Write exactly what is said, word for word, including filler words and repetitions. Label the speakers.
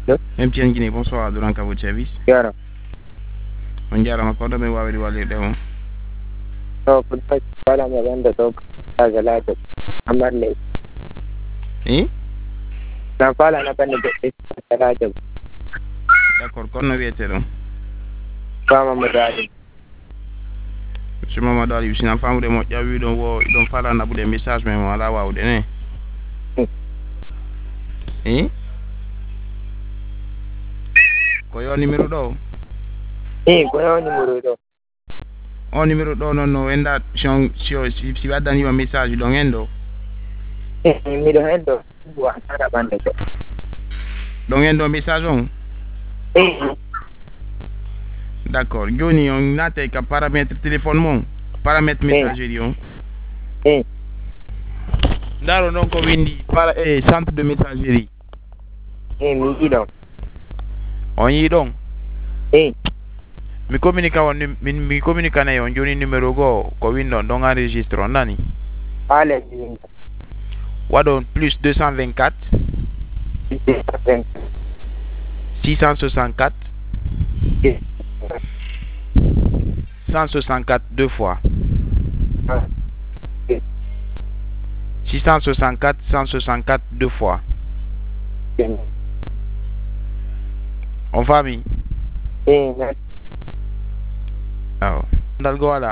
Speaker 1: Allo?
Speaker 2: M T N Guinée, bonsoir, durant votre service.
Speaker 1: Yara.
Speaker 2: On dirait encore de me voir avec les deux.
Speaker 1: No, put pala maganda to kagalato. Amarle.
Speaker 2: Eh?
Speaker 1: Na pala na pande kagalato.
Speaker 2: D'accord, qu'on a été là.
Speaker 1: Kama madali.
Speaker 2: Monsieur Mamadou Ali, si l'enfant de moi, il y a eu donc, il donc fallait en des messages, mais moi là, waouh, donné. Eh? Quoi, un numéro d'eau?
Speaker 1: Eh, kwa ni murudo.
Speaker 2: Un numéro d'eau, non, non, enda, si on, si on, si si va donner un message, donc endo.
Speaker 1: Eh, mi do hendo. Wa sana bande to.
Speaker 2: Donc endo message on.
Speaker 1: Eh,
Speaker 2: D'accord. Johnny, on a tes paramètres téléphone mon, paramètres messagerie on.
Speaker 1: eh,
Speaker 2: Daro non ko windi para eh, centre de messagerie.
Speaker 1: eh, mi ido.
Speaker 2: On yi donc.
Speaker 1: Eh,
Speaker 2: Mi communique on mi, mi communique na yon joni numéro go ko windo donc enregistre on nani.
Speaker 1: pala ni.
Speaker 2: Wadon plus deux cent vingt-quatre six cent soixante-quatre cent soixante-quatre deux fois. six cent soixante-quatre cent soixante-quatre deux fois. On famille.
Speaker 1: Eh, na
Speaker 2: Ah. Dal go ala.